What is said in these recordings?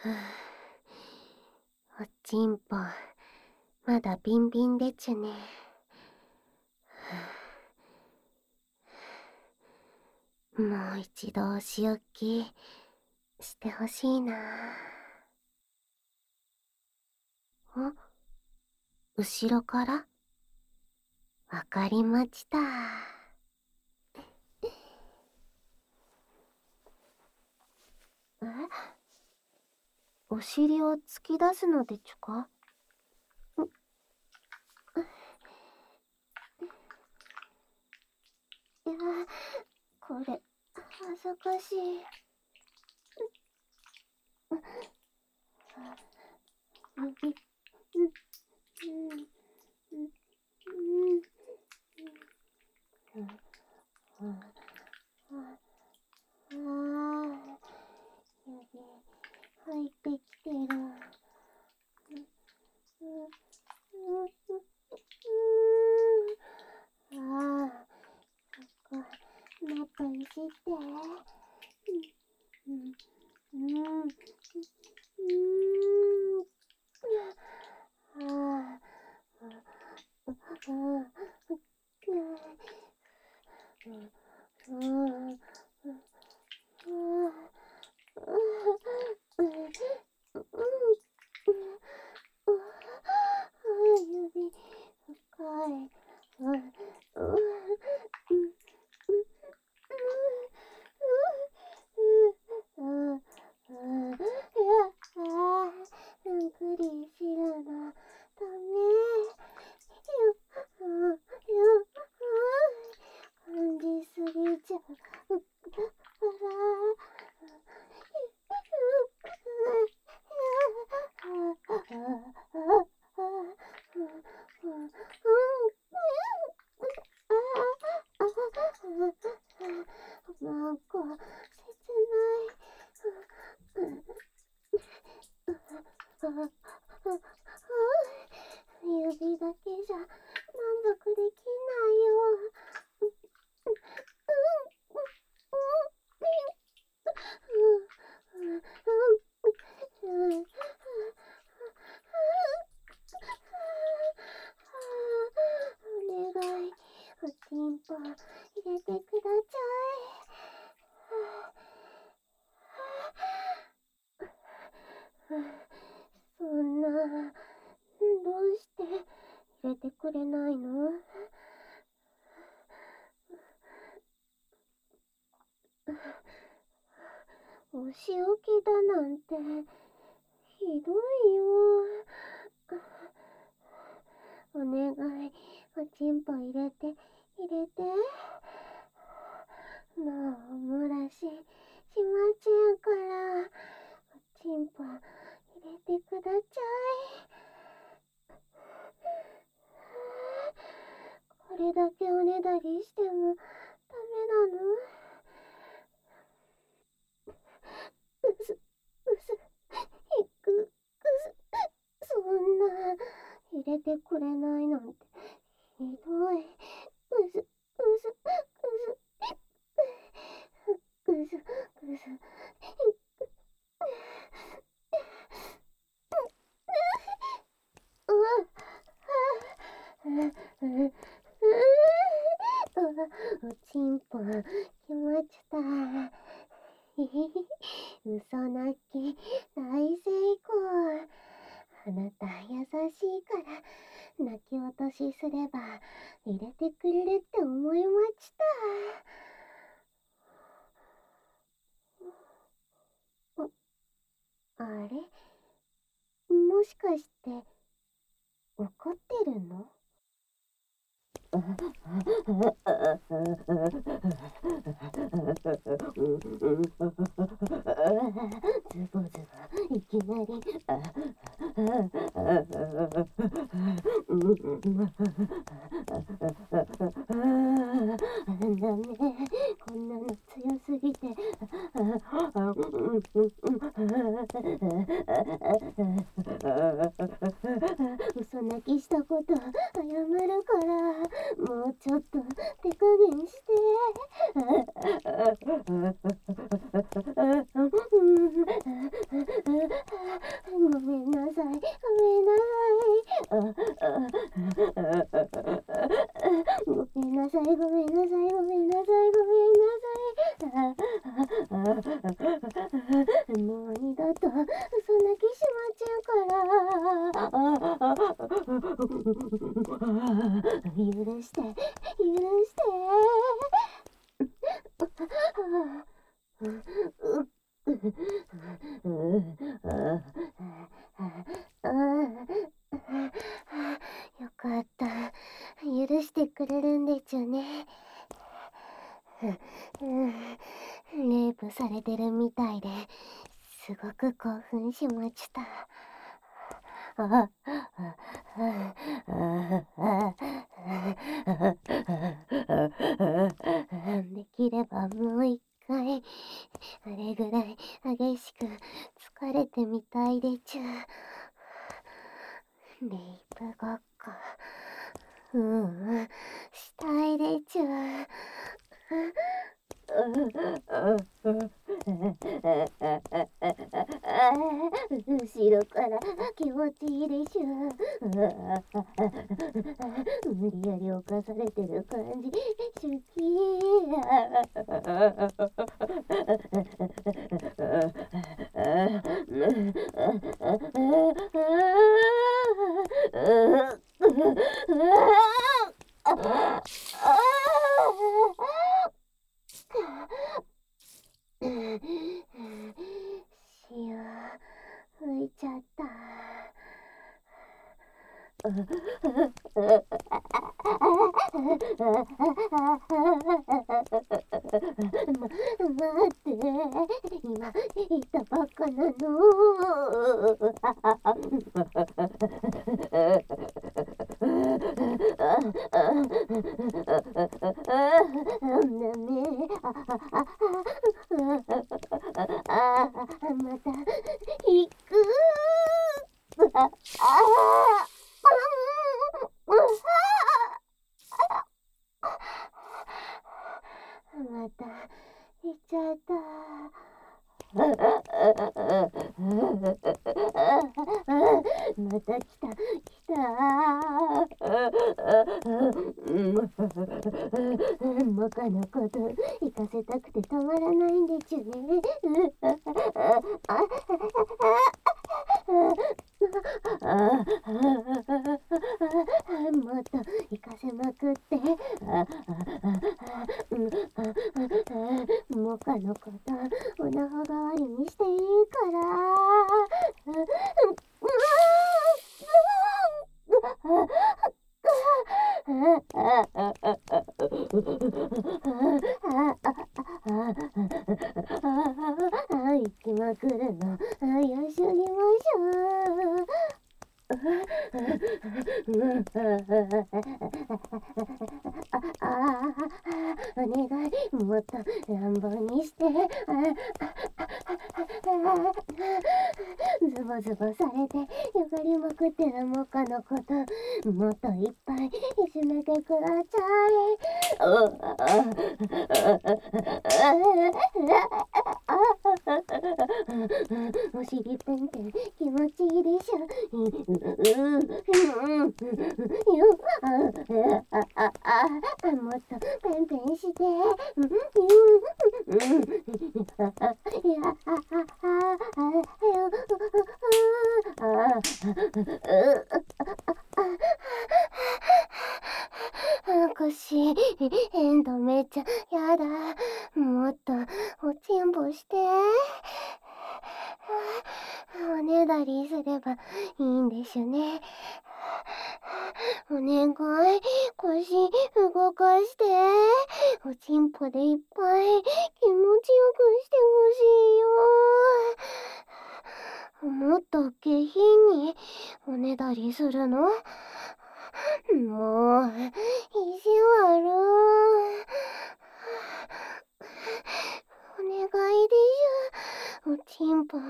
おちんぽ、まだビンビンでちゅね。もう一度お仕置きしてほしいな。後ろから？わかりました。お尻を突き出すのでちゅか？いや、これ恥ずかしい。指入ってきてる。もっといじって。指深い。無理するのダメ。感じすぎちゃうからなんか切ない。指だけじゃ満足できないよ。お願い、おちんぽ入れてください。そんな、どうして入れてくれないの？お仕置きだなんてひどいよ。お願い、おちんぽ入れて。もうお漏らししませんから。おちんぽ入れてください。これだけおねだりしてもダメなの？そんな、入れてくれないなんてひどい。おちんぽ気持ちた。嘘泣き大成功。あなた優しいから泣き落としすれば入れてくれるって思いました。あれ、もしかして怒ってるの？ズボズボいきなりダメ、こんなの強すぎて嘘泣きしたこと謝るから、もうちょっと手加減して。 許して、許して。よかった。許してくれるんでちゅね。レイプされてるみたいですごく興奮しました。できればもう一回、あれぐらい激しく疲れてみたいでちゅ。レイプごっこ、したいでちゅ。後ろから気持ちいいでしょ。無理やり犯されてる感じ好潮吹いちゃった。待って、今言ったばっかなの。また行く。また行っちゃった。また来た。モカのこと行かせたくてたまらないんでちゅね。もっと行かせまくって。モカのことおなほ代わりにしていいから。行きまくるのよしょりましょう。お願い、もっと乱暴にして。ズボズボされてよがりまくってるモカのこともっといっぱいいじめてください。お尻ペンペン気持ちいいでしょ。もっとペンペンして。腰変動めっちゃやだ。もっとおちんぼして。おねだりすればいいんでしゅね。お願い、腰動かして。おちんぽでいっぱい気持ちよくしてほしいよ。もっと下品におねだりするの？もう、意地悪。お願いでしょ。おちんぽくだ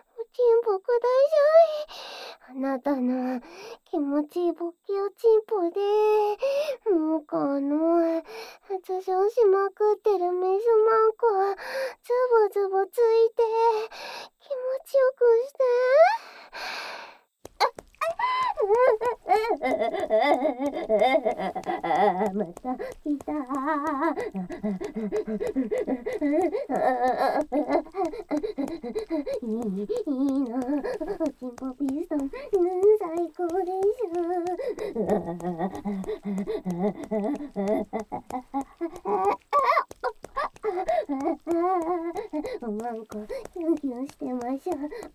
さい。あなたの気持ちいいボケおちんぽで、もう発症しまくってるメスマンコ、ズボズボついて、気持ちよくして。また来た。いいな、おちんぽピストン最高でしょ。 おまんこキュンキュンしてましょ。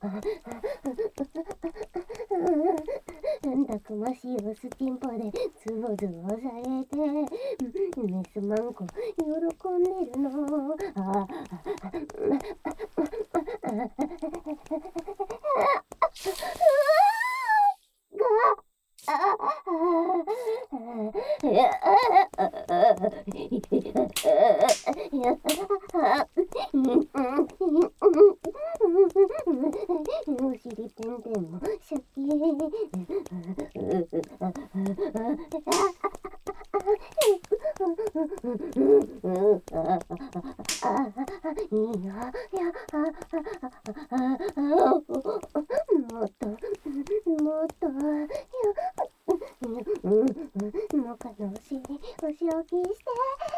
たくましいおすきんぽでズボズボされて、メスマンコ喜んでるの。おしりてんてんもシャキー。いいよ。もっともっともかのお尻お仕置きして。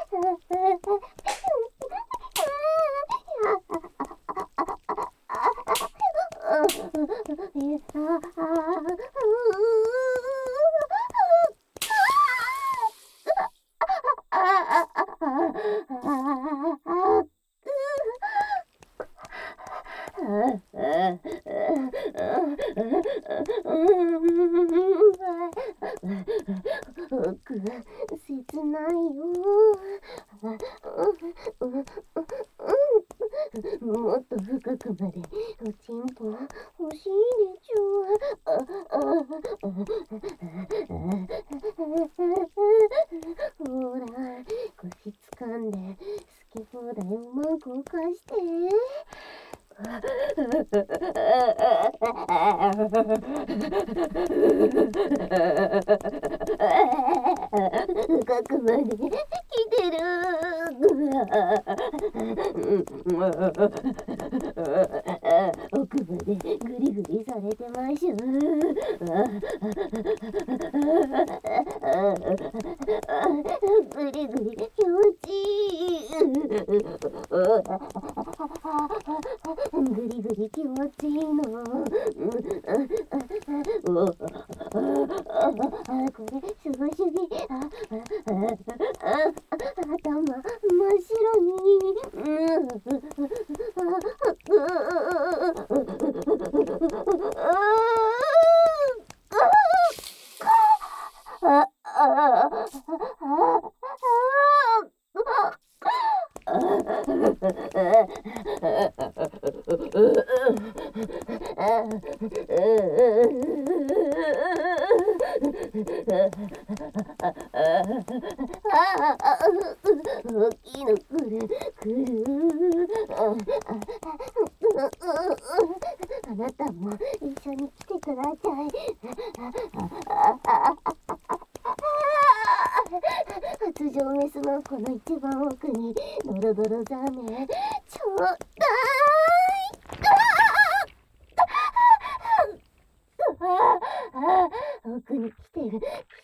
切ないよ。もっと深くまでおちんぽ欲しいでしょ。ほら腰掴んで好き放題おまんこ貸して。深くまで来てる。奥までグリグリされてましゅ。グリグリ気持ちいい。グリグリ気持ちいいの。これすごすぎ。頭真っ白に。大きいの来る来る。あなたも一緒に来てください。発情メスマンコの一番奥にドロドロザメちょうだい。奥に来てる来てる。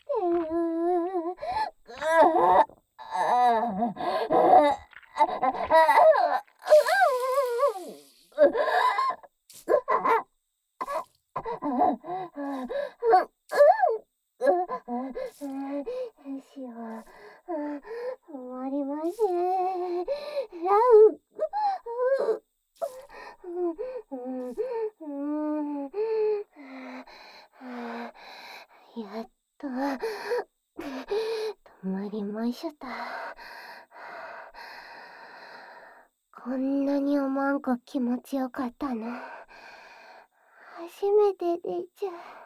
しは終わりません。やっと止まりました。こんなにおまんこ気持ちよかったの初めてでちゅ。